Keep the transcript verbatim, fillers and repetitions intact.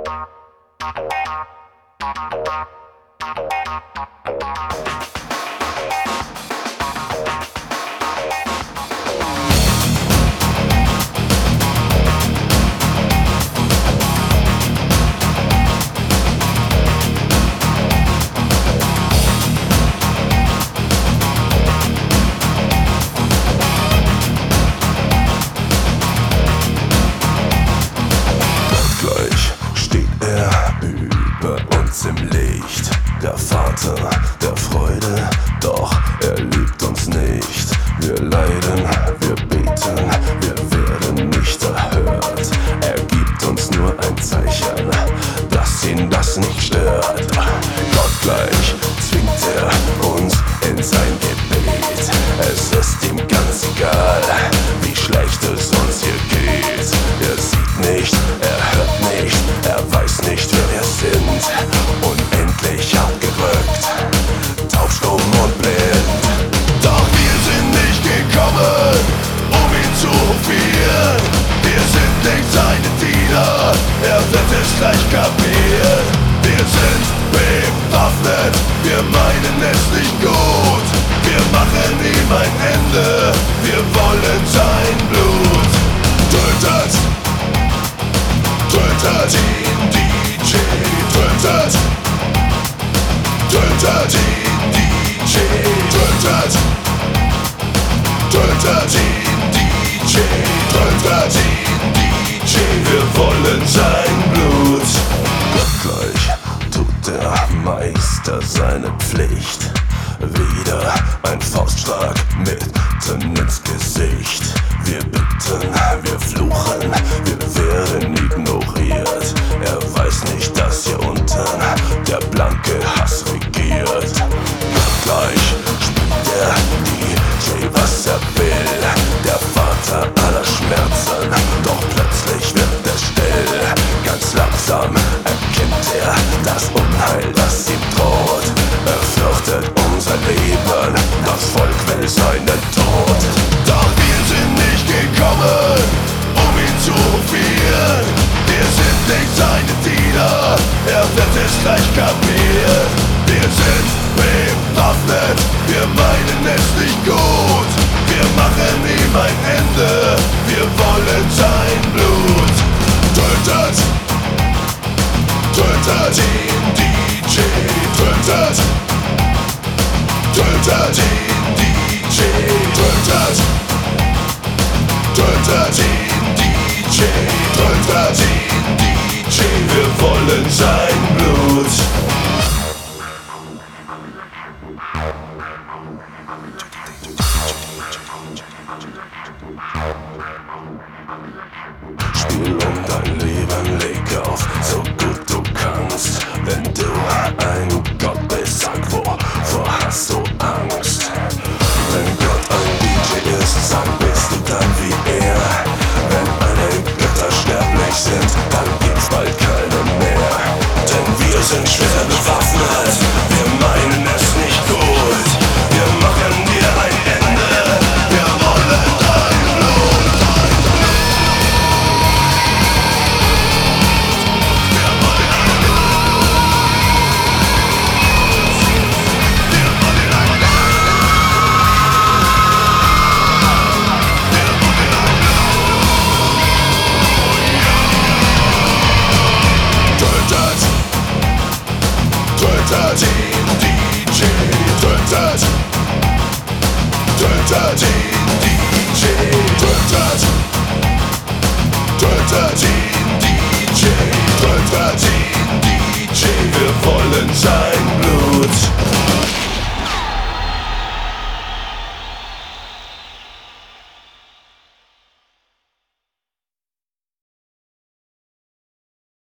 Im Licht, der Vater der Freude, doch er liebt uns nicht. Wir leiden, wir beten, wir werden nicht erhört. Er gibt uns nur ein Zeichen, dass ihn das nicht stört. Gott gleich zwingt er uns in sein Gebet. Es ist ihm ganz egal, wie schlecht es uns hier geht. Er sieht nicht, er hört nicht, er weiß nicht, wer wir sind. Unendlich hart gedrückt, taubstumm und blind. Doch wir sind nicht gekommen, um ihn zu hofieren. Wir sind nicht seine Diener, er wird es gleich kapieren. Wir sind bewaffnet, wir meinen es nicht gut. Wir machen ihm ein Ende, wir wollen sein Blut. Tötet, tötet ihn, D J, tötet. Tötet ihn, D J, tötet. Tötet ihn, D J, tötet ihn, D J. Wir wollen sein Blut. Gleich tut der Meister seine Pflicht. Wieder ein Faustschlag mitten ins Gesicht. Wir bitten, wir fluchen, wir werden ignoriert. Er weiß nicht, dass hier unten der blanke Hass regiert. Gleich spielt der D J, was er will, der Vater aller Schmerzen. Doch plötzlich wird er still. Ganz langsam erkennt er das Unheil, das ihm droht. Er fürchtet um sein Leben, das Volk will seinen Tod. Doch wir sind nicht gekommen, um ihn zu hofieren. Wir sind nicht seine Diener, er wird es gleich kapieren. Wir sind bewaffnet, wir meinen es nicht gut. Wir machen ihm ein Ende, wir wollen sein Blut. Tötet, tötet ihn, D J, tötet. Tötet ihn, D J, tötet. Tötet ihn, D J, tötet ihn, D J. Wir wollen sein Blut. Spiel um dein Leben, leg auf, so gut du kannst. Wenn du ein Gott bist, sag, wovor hast du Angst? Wenn Gott ein D J ist, sag, bist du dann wie er? Wenn alle Götter sterblich sind, dann gibt's bald keine mehr. Denn wir sind schwer bewaffnet, wir meinen es nicht gut. Wir machen dir ein Ende, wir wollen dein Blut. Wir wollen dein Blut. Wir wollen dein Blut. Wir wollen dein Blut. Tötet, tötet ihn, D J, tötet. Tötet ihn, D J, tötet. Tötet ihn, D J, tötet ihn, D J. Wir wollen sein Blut.